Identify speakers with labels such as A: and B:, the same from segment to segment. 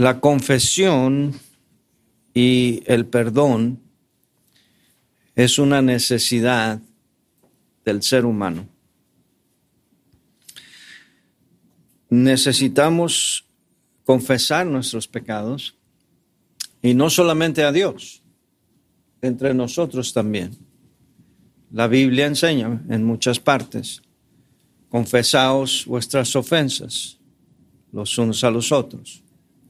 A: La confesión y el perdón es una necesidad del ser humano. Necesitamos confesar nuestros pecados y no solamente a Dios, entre nosotros también. La Biblia enseña en muchas partes: confesaos vuestras ofensas los unos a los otros.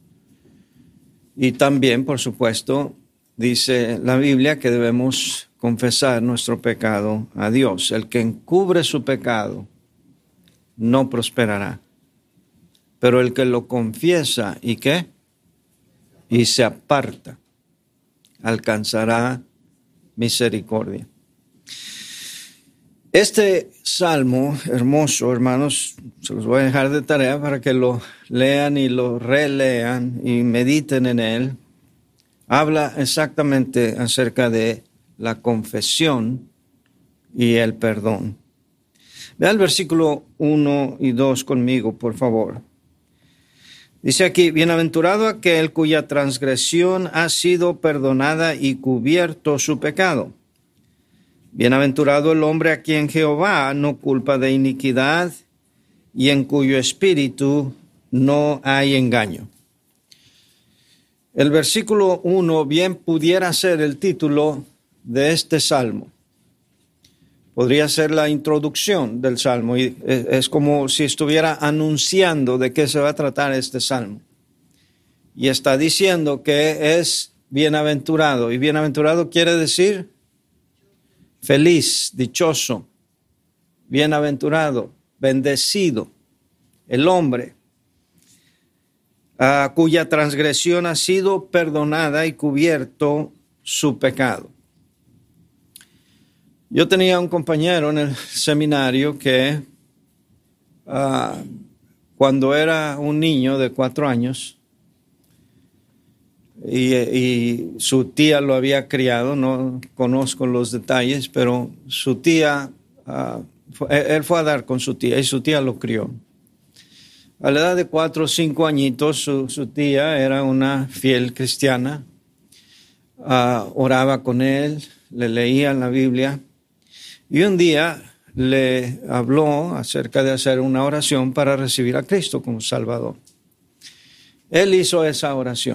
A: Y también, por supuesto, dice la Biblia que debemos confesar nuestro pecado a Dios. El que encubre su pecado no prosperará, pero el que lo confiesa y ¿qué? Y se aparta, alcanzará misericordia. Este salmo hermoso, hermanos, se los voy a dejar de tarea para que lo lean y lo relean y mediten en él. Habla exactamente acerca de la confesión y el perdón. Vea el versículo 1 y 2 conmigo, por favor. Dice aquí: bienaventurado aquel cuya transgresión ha sido perdonada y cubierto su pecado. Bienaventurado el hombre a quien Jehová no culpa de iniquidad y en cuyo espíritu no hay engaño. El versículo 1 bien pudiera ser el título de este salmo. Podría ser la introducción del salmo y es como si estuviera anunciando de qué se va a tratar este salmo. Y está diciendo que es bienaventurado, y bienaventurado quiere decir feliz, dichoso, bienaventurado, bendecido, el hombre cuya transgresión ha sido perdonada y cubierto su pecado. Yo tenía un compañero en el seminario que cuando era un niño de 4 años y su tía lo había criado, no conozco los detalles, pero su tía, él fue a dar con su tía y su tía lo crió. A la edad de 4 o 5 añitos, su tía era una fiel cristiana, oraba con él, le leía la Biblia. Y un día le habló acerca de hacer una oración para recibir a Cristo como Salvador. Él hizo esa oración.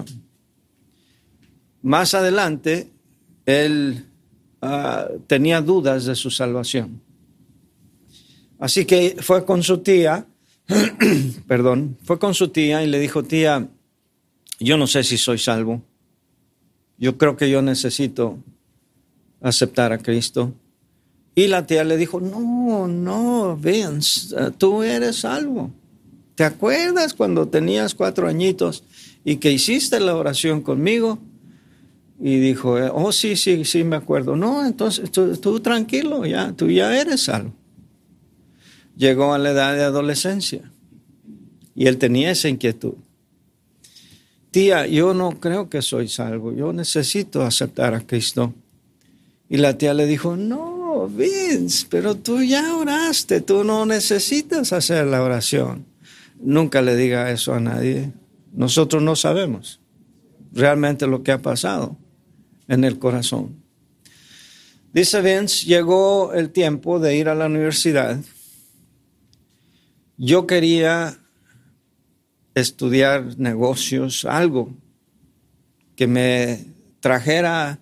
A: Más adelante, él tenía dudas de su salvación. Así que fue con su tía, fue con su tía y le dijo: tía, yo no sé si soy salvo. Yo creo que yo necesito aceptar a Cristo. Y la tía le dijo: no, Vince, tú eres salvo. ¿Te acuerdas cuando tenías 4 añitos y que hiciste la oración conmigo? Y dijo: oh, sí, me acuerdo. No, entonces tú tranquilo, tú ya eres salvo. Llegó a la edad de adolescencia y él tenía esa inquietud. Tía, yo no creo que soy salvo, yo necesito aceptar a Cristo. Y la tía le dijo: no, Vince, pero tú ya oraste, tú no necesitas hacer la oración. Nunca le diga eso a nadie. Nosotros no sabemos realmente lo que ha pasado en el corazón. Dice Vince: llegó el tiempo de ir a la universidad. Yo quería estudiar negocios, algo que me trajera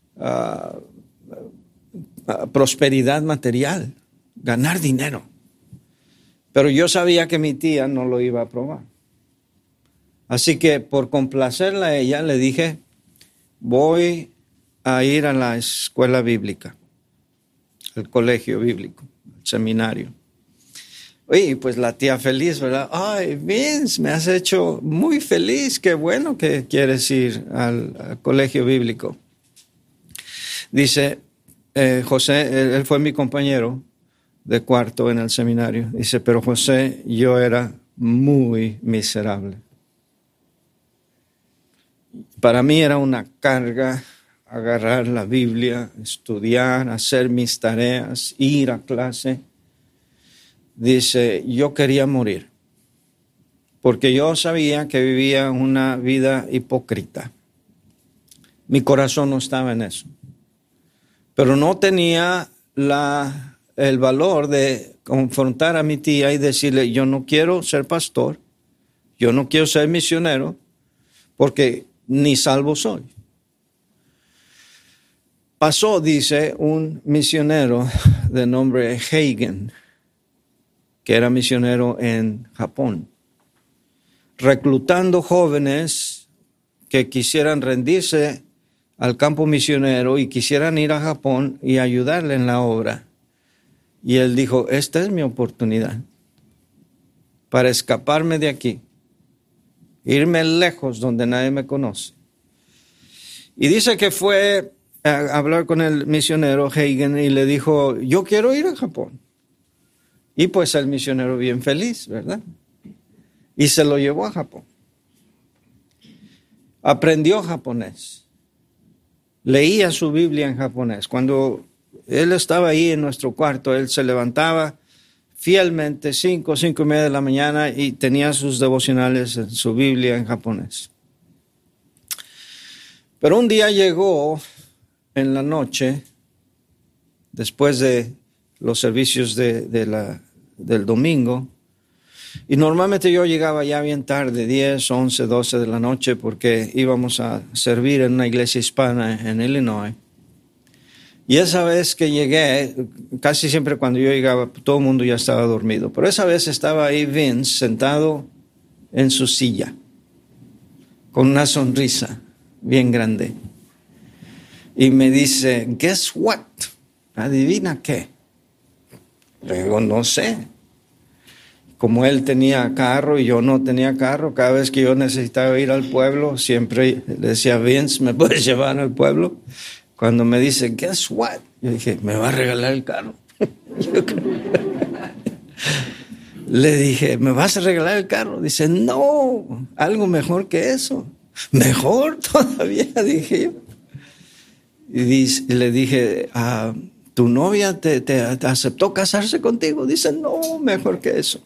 A: prosperidad material, ganar dinero. Pero yo sabía que mi tía no lo iba a aprobar. Así que por complacerla a ella le dije: voy a ir a la escuela bíblica, al colegio bíblico, al seminario. Y pues la tía feliz, ¿verdad? Ay, Vince, me has hecho muy feliz, qué bueno que quieres ir al colegio bíblico. Dice José, él fue mi compañero de cuarto en el seminario. Dice: pero José, yo era muy miserable. Para mí era una carga agarrar la Biblia, estudiar, hacer mis tareas, ir a clase. Dice: yo quería morir. porque yo sabía que vivía una vida hipócrita. Mi corazón no estaba en eso. Pero no tenía el valor de confrontar a mi tía y decirle, yo no quiero ser pastor, yo no quiero ser misionero, porque ni salvo soy. Pasó, dice, un misionero de nombre Hagen, que era misionero en Japón, reclutando jóvenes que quisieran rendirse al campo misionero y quisieran ir a Japón y ayudarle en la obra. Y él dijo, esta es mi oportunidad para escaparme de aquí, irme lejos donde nadie me conoce. Y dice que fue a hablar con el misionero Hagen y le dijo, yo quiero ir a Japón. Y pues el misionero bien feliz, ¿verdad? Y se lo llevó a Japón. Aprendió japonés. Leía su Biblia en japonés. Cuando él estaba ahí en nuestro cuarto, él se levantaba fielmente 5:30 de la mañana y tenía sus devocionales en su Biblia en japonés. Pero un día llegó en la noche, después de los servicios del domingo, y normalmente yo llegaba ya bien tarde, 10, 11, 12 de la noche, porque íbamos a servir en una iglesia hispana en Illinois. Y esa vez que llegué, casi siempre cuando yo llegaba, todo el mundo ya estaba dormido. Pero esa vez estaba ahí Vince sentado en su silla, con una sonrisa bien grande. Y me dice, guess what? ¿Adivina qué? Le digo, no sé. Como él tenía carro y yo no tenía carro, cada vez que yo necesitaba ir al pueblo, siempre le decía, Vince, ¿me puedes llevar al pueblo? Cuando me dice, guess what? Yo dije, ¿me va a regalar el carro? Le dije, ¿me vas a regalar el carro? Dice, no, algo mejor que eso. Mejor todavía, dije yo. Y le dije, ¿tu novia te aceptó casarse contigo? Dice, no, mejor que eso.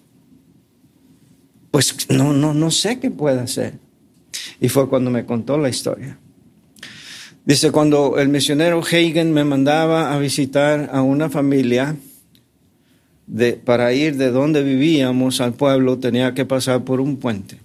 A: Pues no sé qué puede hacer. Y fue cuando me contó la historia. Dice, cuando el misionero Hagen me mandaba a visitar a una familia, para ir de donde vivíamos al pueblo, tenía que pasar por un puente.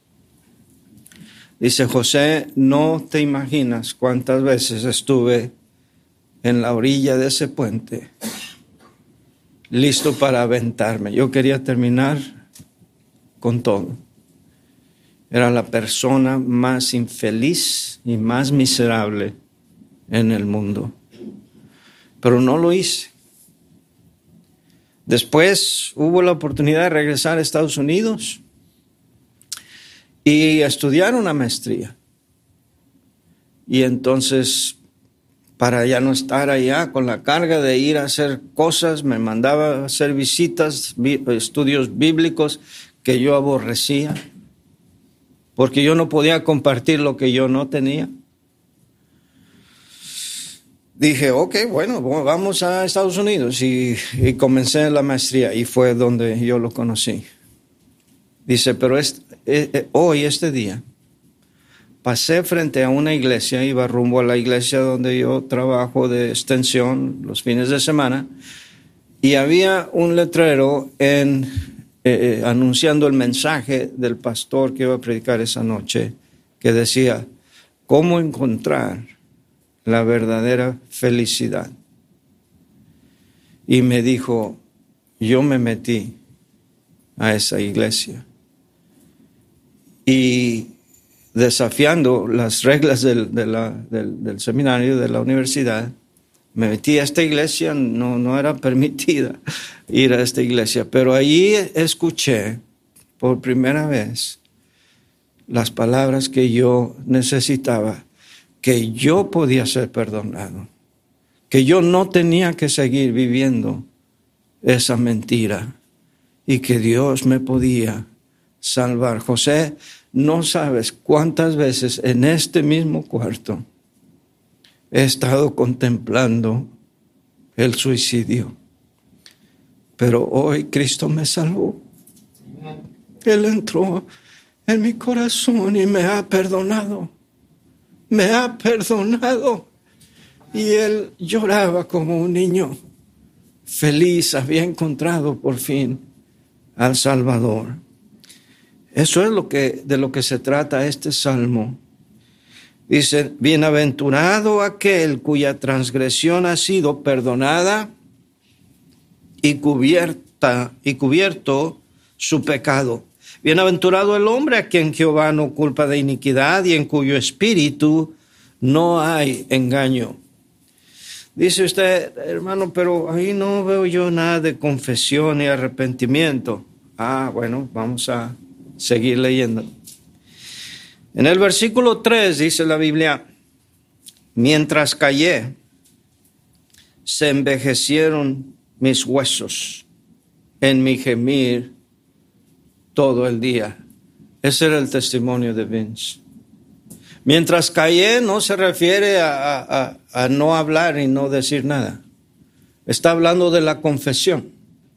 A: Dice, José, no te imaginas cuántas veces estuve en la orilla de ese puente, listo para aventarme. Yo quería terminar con todo. Era la persona más infeliz y más miserable en el mundo. Pero no lo hice. Después hubo la oportunidad de regresar a Estados Unidos y estudiar una maestría. Y entonces, para ya no estar allá con la carga de ir a hacer cosas, me mandaba a hacer visitas, estudios bíblicos que yo aborrecía, porque yo no podía compartir lo que yo no tenía. Dije, ok, bueno, vamos a Estados Unidos y comencé la maestría y fue donde yo lo conocí. Dice, pero hoy, este día, pasé frente a una iglesia, iba rumbo a la iglesia donde yo trabajo de extensión los fines de semana, y había un letrero anunciando el mensaje del pastor que iba a predicar esa noche, que decía, ¿cómo encontrar la verdadera felicidad? Y me dijo, yo me metí a esa iglesia y desafiando las reglas del seminario, de la universidad, me metí a esta iglesia. No era permitida ir a esta iglesia, pero allí escuché por primera vez las palabras que yo necesitaba, que yo podía ser perdonado, que yo no tenía que seguir viviendo esa mentira y que Dios me podía salvar. José, no sabes cuántas veces en este mismo cuarto he estado contemplando el suicidio, pero hoy Cristo me salvó. Él entró en mi corazón y me ha perdonado. Me ha perdonado. Y él lloraba como un niño feliz, había encontrado por fin al Salvador. Eso es de lo que se trata este salmo. Dice, bienaventurado aquel cuya transgresión ha sido perdonada y cubierto su pecado. Bienaventurado el hombre a quien Jehová no culpa de iniquidad y en cuyo espíritu no hay engaño. Dice usted, hermano, pero ahí no veo yo nada de confesión y arrepentimiento. Bueno, vamos a seguir leyendo. En el versículo 3 dice la Biblia, mientras callé, se envejecieron mis huesos en mi gemir todo el día. Ese era el testimonio de Vince. Mientras callé no se refiere a no hablar y no decir nada. Está hablando de la confesión.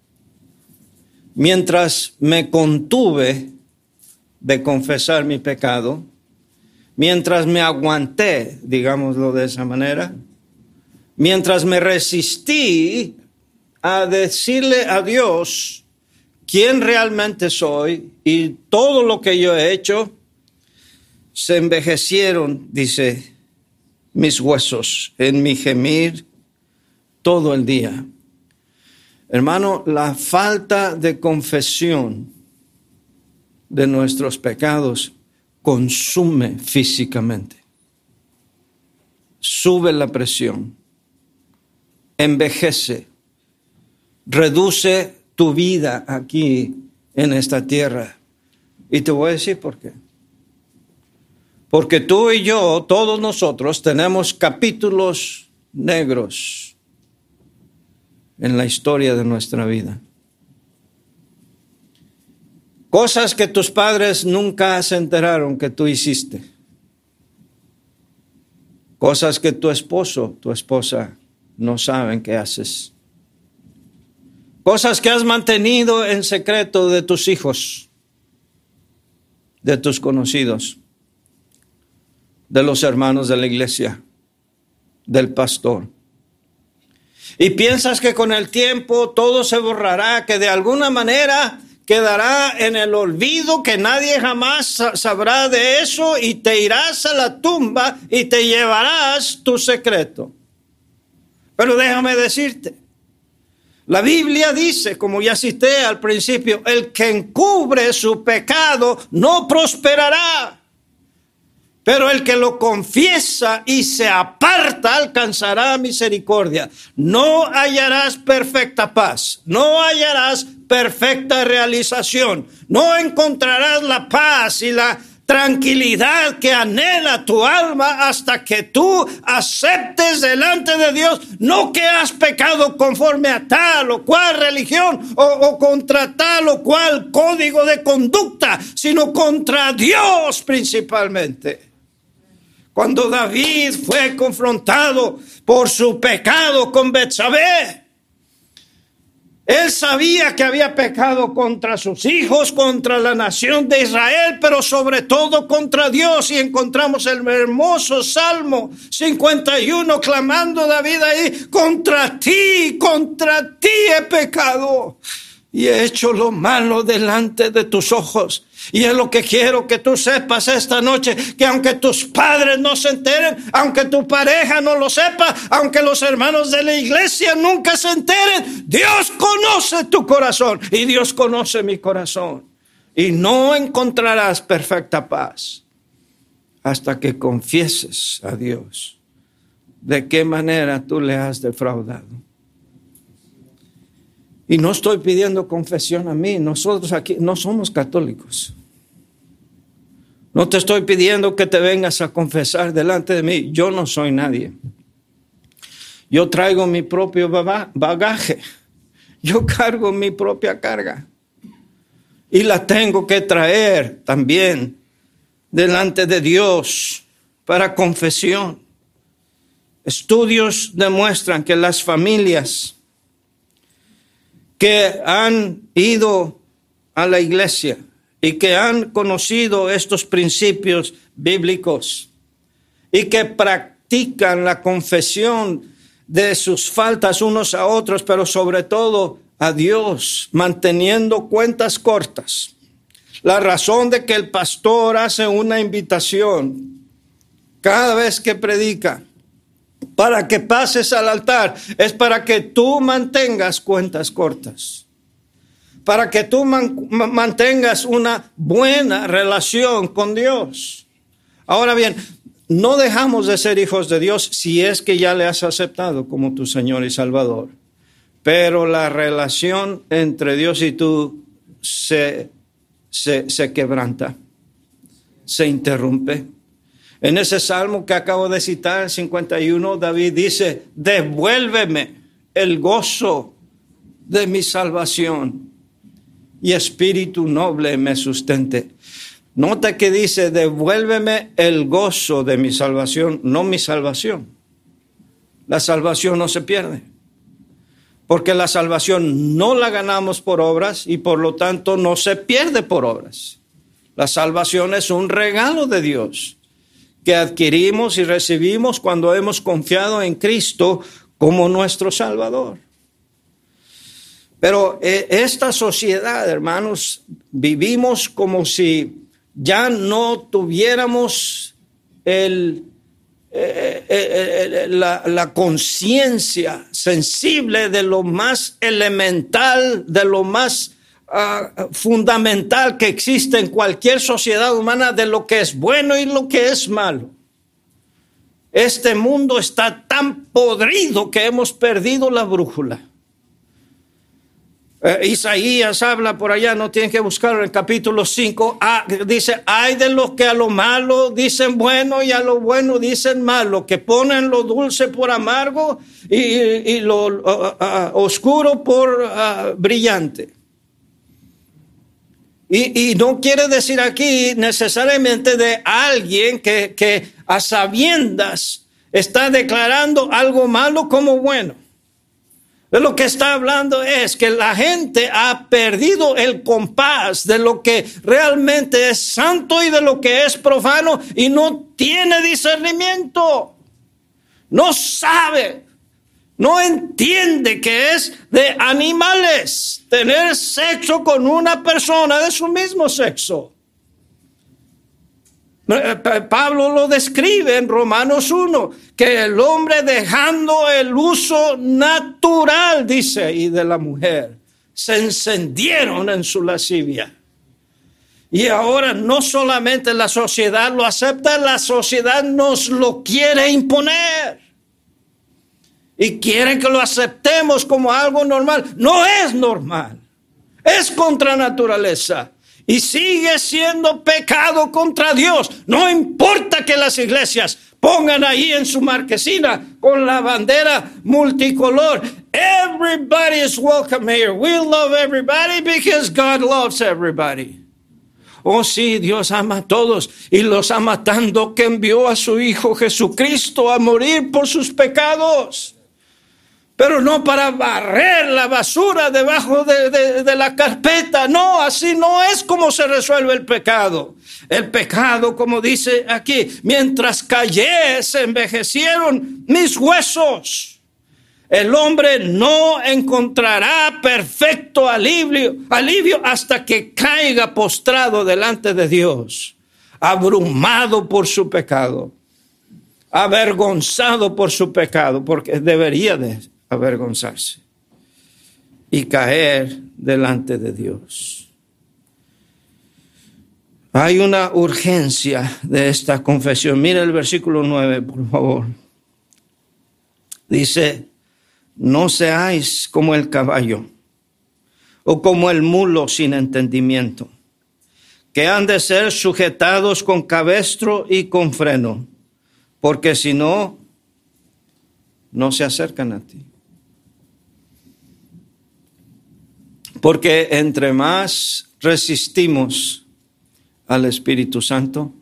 A: Mientras me contuve de confesar mi pecado, mientras me aguanté, digámoslo de esa manera, mientras me resistí a decirle a Dios quién realmente soy y todo lo que yo he hecho, se envejecieron, dice, mis huesos en mi gemir todo el día. Hermano, la falta de confesión de nuestros pecados consume físicamente. Sube la presión, envejece, reduce tu vida aquí en esta tierra. Y te voy a decir por qué. Porque tú y yo, todos nosotros, tenemos capítulos negros en la historia de nuestra vida. Cosas que tus padres nunca se enteraron que tú hiciste. Cosas que tu esposo, tu esposa no saben que haces. Cosas que has mantenido en secreto de tus hijos, de tus conocidos, de los hermanos de la iglesia, del pastor. Y piensas que con el tiempo todo se borrará, que de alguna manera quedará en el olvido, que nadie jamás sabrá de eso y te irás a la tumba y te llevarás tu secreto. Pero déjame decirte, la Biblia dice, como ya cité al principio, el que encubre su pecado no prosperará. Pero el que lo confiesa y se aparta alcanzará misericordia. No hallarás perfecta paz, no hallarás perfecta realización, no encontrarás la paz y la tranquilidad que anhela tu alma hasta que tú aceptes delante de Dios, no que has pecado conforme a tal o cual religión o contra tal o cual código de conducta, sino contra Dios principalmente. Cuando David fue confrontado por su pecado con Betsabé, él sabía que había pecado contra sus hijos, contra la nación de Israel, pero sobre todo contra Dios. Y encontramos el hermoso Salmo 51 clamando David ahí, contra ti he pecado y he hecho lo malo delante de tus ojos. Y es lo que quiero que tú sepas esta noche, que aunque tus padres no se enteren, aunque tu pareja no lo sepa, aunque los hermanos de la iglesia nunca se enteren, Dios conoce tu corazón y Dios conoce mi corazón. Y no encontrarás perfecta paz hasta que confieses a Dios de qué manera tú le has defraudado. Y no estoy pidiendo confesión a mí. Nosotros aquí no somos católicos. No te estoy pidiendo que te vengas a confesar delante de mí. Yo no soy nadie. Yo traigo mi propio bagaje. Yo cargo mi propia carga. Y la tengo que traer también delante de Dios para confesión. Estudios demuestran que las familias que han ido a la iglesia y que han conocido estos principios bíblicos y que practican la confesión de sus faltas unos a otros, pero sobre todo a Dios, manteniendo cuentas cortas. La razón de que el pastor hace una invitación cada vez que predica para que pases al altar es para que tú mantengas cuentas cortas, para que tú mantengas una buena relación con Dios. Ahora bien, no dejamos de ser hijos de Dios si es que ya le has aceptado como tu Señor y Salvador. Pero la relación entre Dios y tú se quebranta, se interrumpe. En ese salmo que acabo de citar, el 51, David dice: devuélveme el gozo de mi salvación y espíritu noble me sustente. Nota que dice: devuélveme el gozo de mi salvación, no mi salvación. La salvación no se pierde, porque la salvación no la ganamos por obras y por lo tanto no se pierde por obras. La salvación es un regalo de Dios que adquirimos y recibimos cuando hemos confiado en Cristo como nuestro Salvador. Pero esta sociedad, hermanos, vivimos como si ya no tuviéramos la conciencia sensible de lo más elemental, de lo más fundamental que existe en cualquier sociedad humana, de lo que es bueno y lo que es malo. Este mundo está tan podrido que hemos perdido la brújula. Isaías habla por allá, no tienen que buscarlo, en el capítulo 5, dice: hay de los que a lo malo dicen bueno y a lo bueno dicen malo, que ponen lo dulce por amargo y lo oscuro por brillante. Y no quiere decir aquí necesariamente de alguien que a sabiendas está declarando algo malo como bueno. De lo que está hablando es que la gente ha perdido el compás de lo que realmente es santo y de lo que es profano y no tiene discernimiento. No sabe, no entiende que es de animales tener sexo con una persona de su mismo sexo. Pablo lo describe en Romanos 1, que el hombre, dejando el uso natural, dice, y de la mujer, se encendieron en su lascivia. Y ahora no solamente la sociedad lo acepta, la sociedad nos lo quiere imponer. Y quieren que lo aceptemos como algo normal. No es normal, es contra naturaleza. Y sigue siendo pecado contra Dios. No importa que las iglesias pongan ahí en su marquesina con la bandera multicolor: everybody is welcome here. We love everybody because God loves everybody. Oh sí, Dios ama a todos y los ama tanto que envió a su Hijo Jesucristo a morir por sus pecados. Pero no para barrer la basura debajo de la carpeta. No, así no es como se resuelve el pecado. El pecado, como dice aquí: mientras callé, se envejecieron mis huesos. El hombre no encontrará perfecto alivio hasta que caiga postrado delante de Dios, abrumado por su pecado, avergonzado por su pecado, porque debería de avergonzarse y caer delante de Dios. Hay una urgencia de esta confesión. Mira el versículo 9, por favor. Dice: no seáis como el caballo o como el mulo sin entendimiento, que han de ser sujetados con cabestro y con freno, porque si no, no se acercan a ti. Porque entre más resistimos al Espíritu Santo,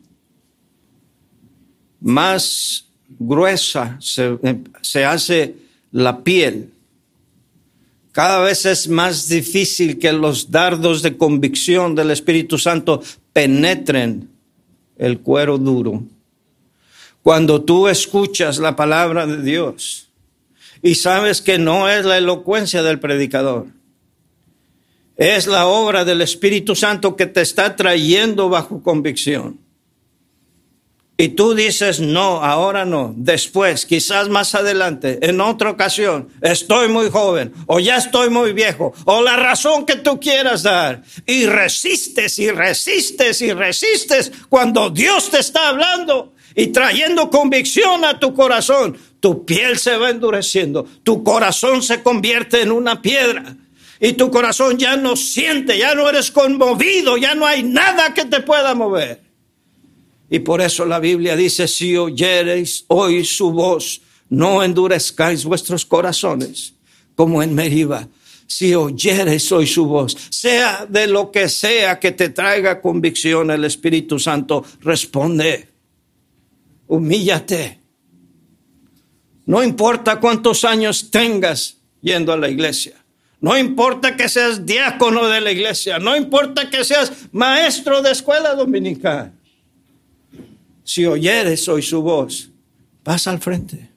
A: más gruesa se hace la piel Cada vez es más difícil que los dardos de convicción del Espíritu Santo penetren el cuero duro. Cuando tú escuchas la palabra de Dios y sabes que no es la elocuencia del predicador, es la obra del Espíritu Santo que te está trayendo bajo convicción. Y tú dices, no, ahora no, después, quizás más adelante, en otra ocasión, estoy muy joven, o ya estoy muy viejo, o la razón que tú quieras dar. Y resistes, y resistes, y resistes cuando Dios te está hablando y trayendo convicción a tu corazón. Tu piel se va endureciendo, tu corazón se convierte en una piedra. Y tu corazón ya no siente, ya no eres conmovido, ya no hay nada que te pueda mover. Y por eso la Biblia dice, si oyereis hoy su voz, no endurezcáis vuestros corazones, como en Meriba. Si oyereis hoy su voz, sea de lo que sea que te traiga convicción el Espíritu Santo, responde, humíllate. No importa cuántos años tengas yendo a la iglesia. No importa que seas diácono de la iglesia. No importa que seas maestro de escuela dominical. Si oyeres hoy su voz, pasa al frente.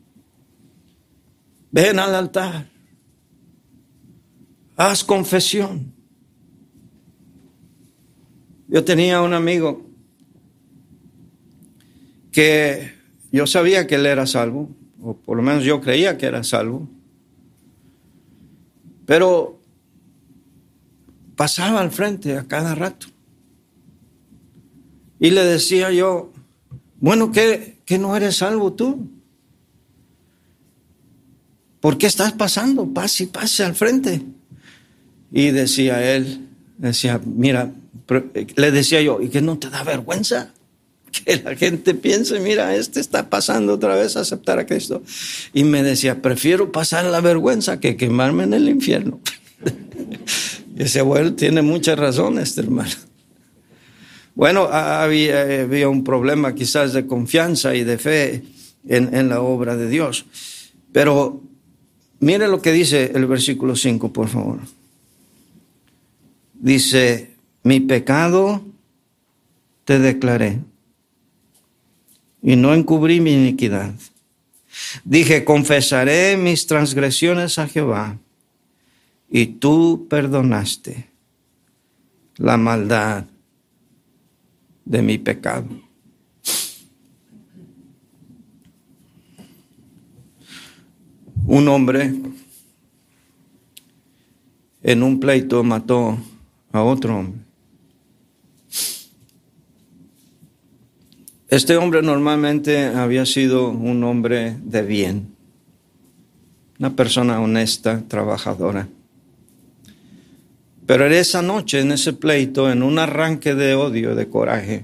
A: Ven al altar. Haz confesión. Yo tenía un amigo que yo sabía que él era salvo, o por lo menos yo creía que era salvo, pero pasaba al frente a cada rato. Y le decía yo, bueno, ¿que no eres salvo tú? ¿Por qué estás pasando? Pase y pase al frente. Y decía él, mira, le decía yo, ¿y que no te da vergüenza? Que la gente piense, mira, está pasando otra vez a aceptar a Cristo. Y me decía, prefiero pasar la vergüenza que quemarme en el infierno. Y ese abuelo tiene muchas razones, este hermano. Bueno, había un problema quizás de confianza y de fe en la obra de Dios. Pero mire lo que dice el versículo 5, por favor. Dice, mi pecado te declaré y no encubrí mi iniquidad. Dije, confesaré mis transgresiones a Jehová y tú perdonaste la maldad de mi pecado. Un hombre en un pleito mató a otro hombre. Este hombre normalmente había sido un hombre de bien, una persona honesta, trabajadora. Pero en esa noche, en ese pleito, en un arranque de odio, de coraje,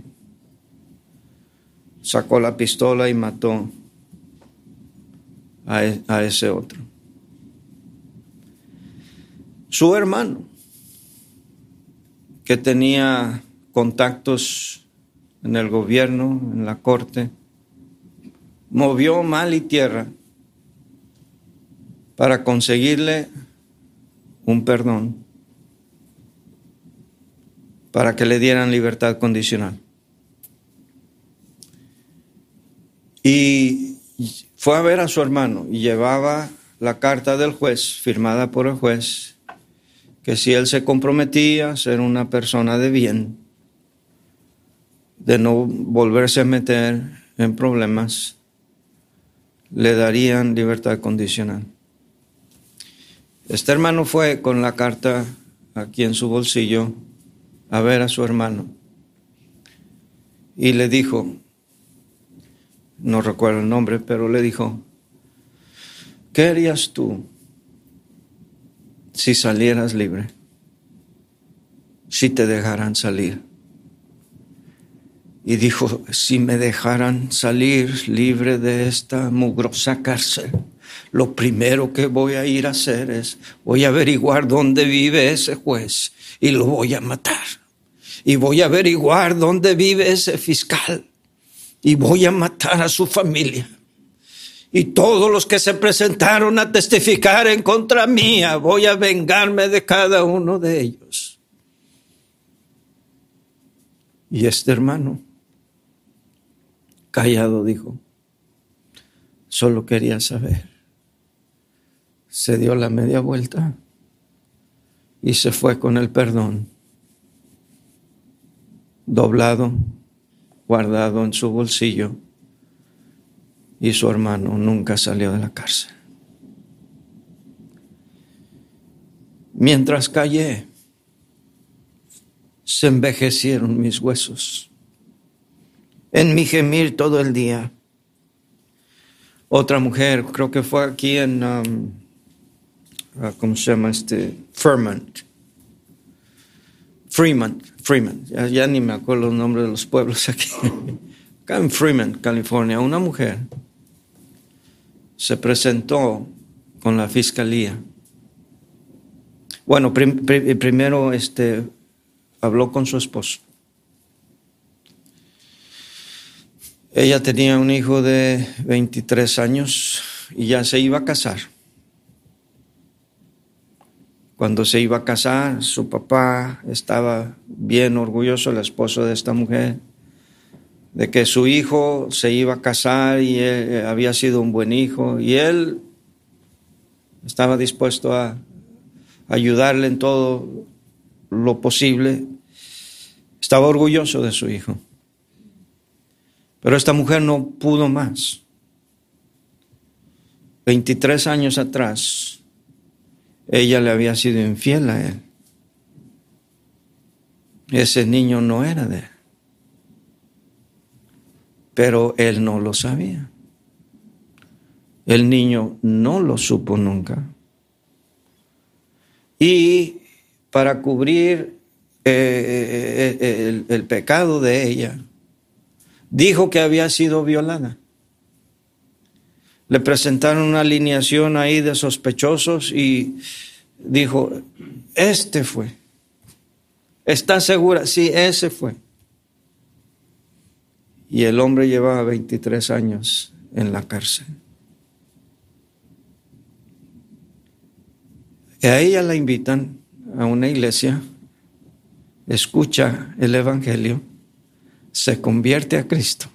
A: sacó la pistola y mató a ese otro. Su hermano, que tenía contactos en el gobierno, en la corte, movió mal y tierra para conseguirle un perdón, para que le dieran libertad condicional. Y fue a ver a su hermano y llevaba la carta del juez, firmada por el juez, que si él se comprometía a ser una persona de bien, de no volverse a meter en problemas, le darían libertad condicional. Este hermano fue con la carta aquí en su bolsillo a ver a su hermano y le dijo, no recuerdo el nombre, pero le dijo, ¿qué harías tú si salieras libre? Si te dejaran salir. Y dijo, si me dejaran salir libre de esta mugrosa cárcel, lo primero que voy a ir a hacer es, voy a averiguar dónde vive ese juez y lo voy a matar. Y voy a averiguar dónde vive ese fiscal y voy a matar a su familia. y todos los que se presentaron a testificar en contra mía, voy a vengarme de cada uno de ellos. Y este hermano, callado, dijo, solo quería saber. Se dio la media vuelta y se fue con el perdón doblado, guardado en su bolsillo, y su hermano nunca salió de la cárcel. Mientras callé, se envejecieron mis huesos en mi gemir todo el día. Otra mujer, creo que fue aquí en, ¿cómo se llama Fremont, ya ni me acuerdo el nombre de los pueblos aquí. Acá en Fremont, California, una mujer se presentó con la fiscalía. Bueno, primero habló con su esposo. Ella tenía un hijo de 23 años y ya se iba a casar. Cuando se iba a casar, su papá estaba bien orgulloso, el esposo de esta mujer, de que su hijo se iba a casar y él había sido un buen hijo, y él estaba dispuesto a ayudarle en todo lo posible. Estaba orgulloso de su hijo. Pero esta mujer no pudo más. 23 años atrás, ella le había sido infiel a él. Ese niño no era de él. Pero él no lo sabía. El niño no lo supo nunca. Y para cubrir el pecado de ella, dijo que había sido violada. Le presentaron una alineación ahí de sospechosos y dijo, este fue. ¿Está segura? Sí, ese fue. Y el hombre llevaba 23 años en la cárcel. Y a ella la invitan a una iglesia, escucha el evangelio, se convierte a Cristo.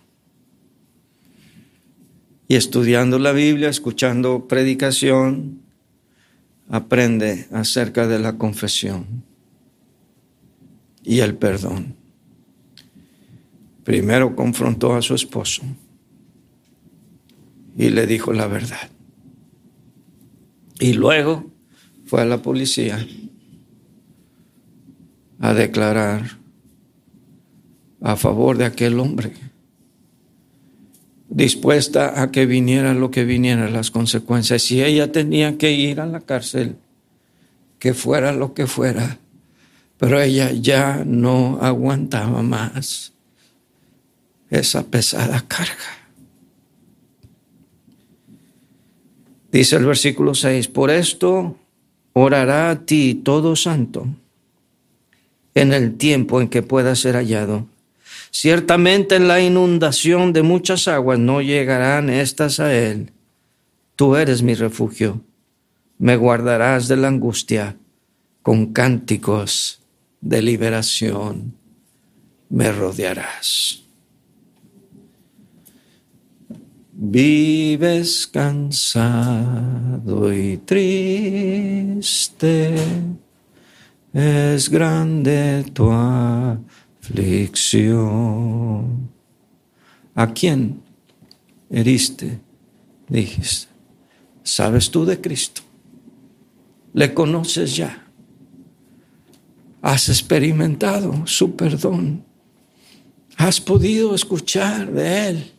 A: Y estudiando la Biblia, escuchando predicación, aprende acerca de la confesión y el perdón. Primero confrontó a su esposo y le dijo la verdad. Y luego fue a la policía a declarar a favor de aquel hombre, dispuesta a que viniera lo que viniera, las consecuencias. Si ella tenía que ir a la cárcel, que fuera lo que fuera, pero ella ya no aguantaba más esa pesada carga. Dice el versículo 6, por esto orará a ti todo santo en el tiempo en que pueda ser hallado. Ciertamente en la inundación de muchas aguas no llegarán estas a él. Tú eres mi refugio. Me guardarás de la angustia. Con cánticos de liberación me rodearás. Vives cansado y triste. Es grande tu aflicción. ¿A quién heriste? Dijiste. ¿Sabes tú de Cristo? ¿Le conoces ya? ¿Has experimentado su perdón? ¿Has podido escuchar de Él?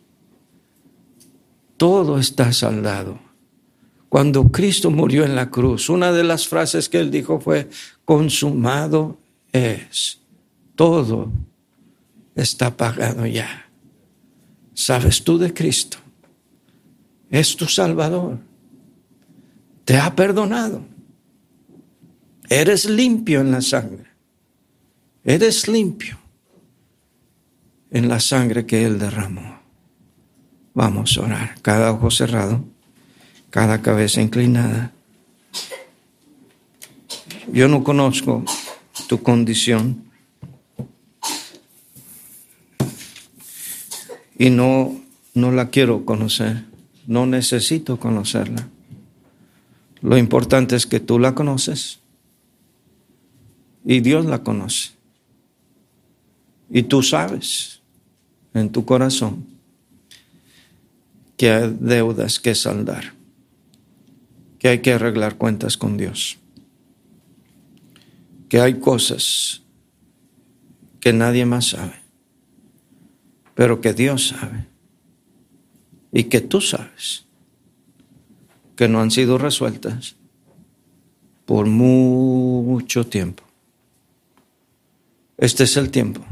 A: Todo está saldado. Cuando Cristo murió en la cruz, una de las frases que Él dijo fue, consumado es. Todo está pagado ya. ¿Sabes tú de Cristo? Es tu Salvador. Te ha perdonado. Eres limpio en la sangre. Eres limpio en la sangre que Él derramó. Vamos a orar. Cada ojo cerrado, cada cabeza inclinada. Yo no conozco tu condición y no la quiero conocer. No necesito conocerla. Lo importante es que tú la conoces y Dios la conoce. Y tú sabes en tu corazón que hay deudas que saldar, que hay que arreglar cuentas con Dios, que hay cosas que nadie más sabe, pero que Dios sabe y que tú sabes que no han sido resueltas por mucho tiempo. Este es el tiempo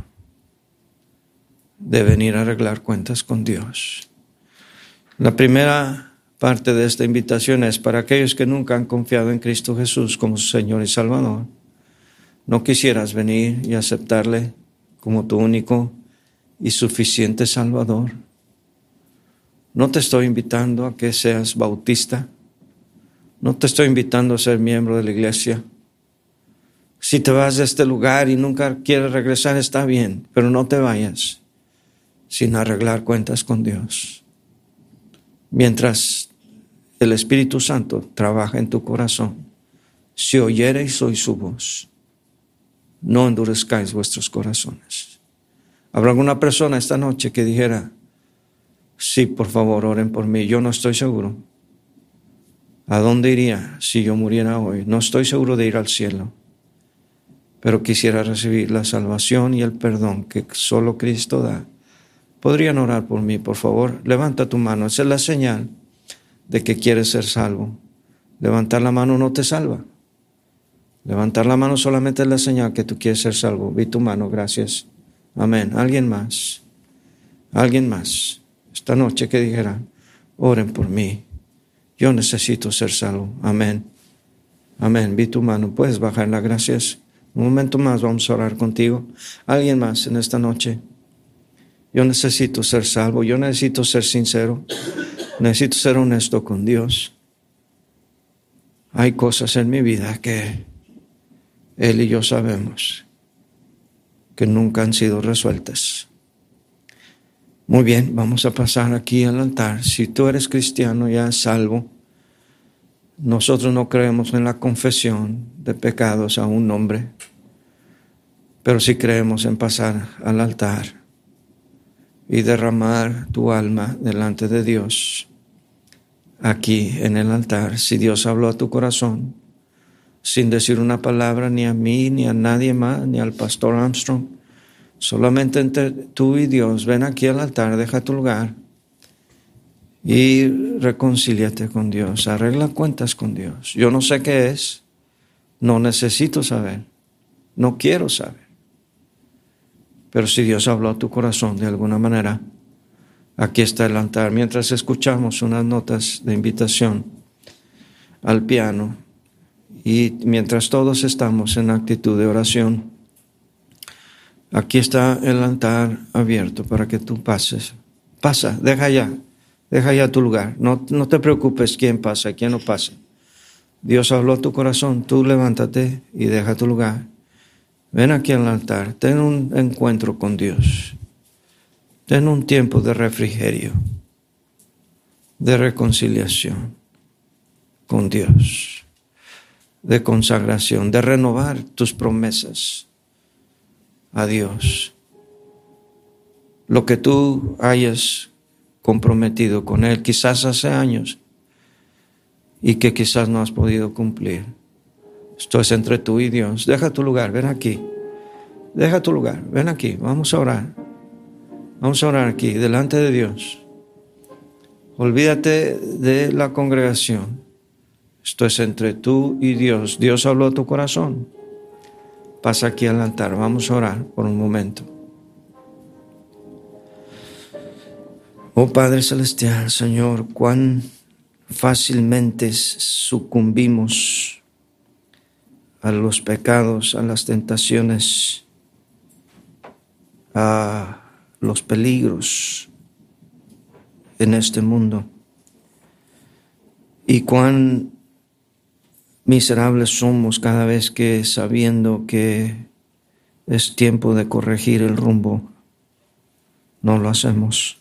A: de venir a arreglar cuentas con Dios. La primera parte de esta invitación es para aquellos que nunca han confiado en Cristo Jesús como su Señor y Salvador. ¿No quisieras venir y aceptarle como tu único y suficiente Salvador? No te estoy invitando a que seas bautista. No te estoy invitando a ser miembro de la iglesia. Si te vas de este lugar y nunca quieres regresar, está bien, pero no te vayas sin arreglar cuentas con Dios. Mientras el Espíritu Santo trabaja en tu corazón, si oyereis hoy su voz, no endurezcáis vuestros corazones. ¿Habrá alguna persona esta noche que dijera, sí, por favor, oren por mí? Yo no estoy seguro. ¿A dónde iría si yo muriera hoy? No estoy seguro de ir al cielo, pero quisiera recibir la salvación y el perdón que solo Cristo da. ¿Podrían orar por mí, por favor? Levanta tu mano. Esa es la señal de que quieres ser salvo. Levantar la mano no te salva. Levantar la mano solamente es la señal que tú quieres ser salvo. Vi tu mano, gracias. Amén. ¿Alguien más? ¿Alguien más? Esta noche que dijera, oren por mí. Yo necesito ser salvo. Amén. Amén. Vi tu mano. Puedes bajarla, gracias. Un momento más vamos a orar contigo. ¿Alguien más en esta noche? Yo necesito ser salvo. Yo necesito ser sincero. Necesito ser honesto con Dios. Hay cosas en mi vida que Él y yo sabemos que nunca han sido resueltas. Muy bien, vamos a pasar aquí al altar. Si tú eres cristiano ya salvo, nosotros no creemos en la confesión de pecados a un hombre, pero sí creemos en pasar al altar y derramar tu alma delante de Dios. Aquí en el altar, si Dios habló a tu corazón, sin decir una palabra ni a mí, ni a nadie más, ni al pastor Armstrong, solamente entre tú y Dios, ven aquí al altar, deja tu lugar y reconcíliate con Dios, arregla cuentas con Dios. Yo no sé qué es, no necesito saber, no quiero saber. Pero si Dios habló a tu corazón de alguna manera, aquí está el altar. Mientras escuchamos unas notas de invitación al piano y mientras todos estamos en actitud de oración, aquí está el altar abierto para que tú pases. Pasa, deja ya tu lugar. No te preocupes quién pasa, quién no pasa. Dios habló a tu corazón, tú levántate y deja tu lugar. Ven aquí al altar, ten un encuentro con Dios. Ten un tiempo de refrigerio, de reconciliación con Dios, de consagración, de renovar tus promesas a Dios. Lo que tú hayas comprometido con Él, quizás hace años, y que quizás no has podido cumplir. Esto es entre tú y Dios. Deja tu lugar, ven aquí. Deja tu lugar, ven aquí, vamos a orar. Vamos a orar aquí, delante de Dios. Olvídate de la congregación. Esto es entre tú y Dios. Dios habló a tu corazón. Pasa aquí al altar, vamos a orar por un momento. Oh Padre Celestial, Señor, cuán fácilmente sucumbimos a los pecados, a las tentaciones, a los peligros, en este mundo. Y cuán miserables somos cada vez que, sabiendo que es tiempo de corregir el rumbo, no lo hacemos.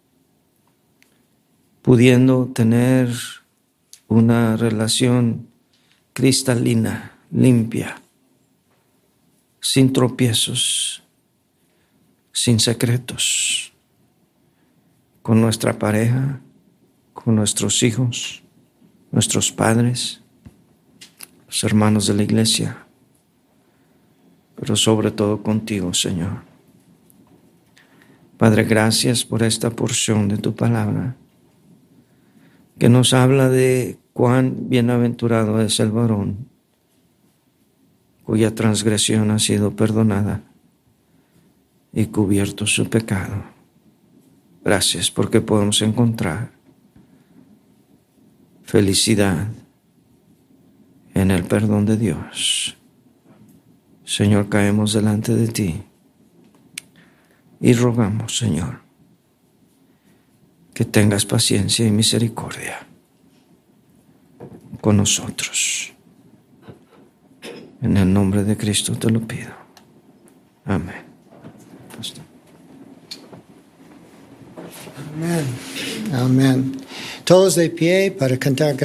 A: Pudiendo tener una relación cristalina, limpia, sin tropiezos, sin secretos, con nuestra pareja, con nuestros hijos, nuestros padres, los hermanos de la iglesia, pero sobre todo contigo, Señor. Padre, gracias por esta porción de tu palabra que nos habla de cuán bienaventurado es el varón cuya transgresión ha sido perdonada y cubierto su pecado. Gracias porque podemos encontrar felicidad en el perdón de Dios. Señor, caemos delante de ti y rogamos, Señor, que tengas paciencia y misericordia con nosotros. En el nombre de Cristo te lo pido. Amén.
B: Amén. Amén. Todos de pie para cantar.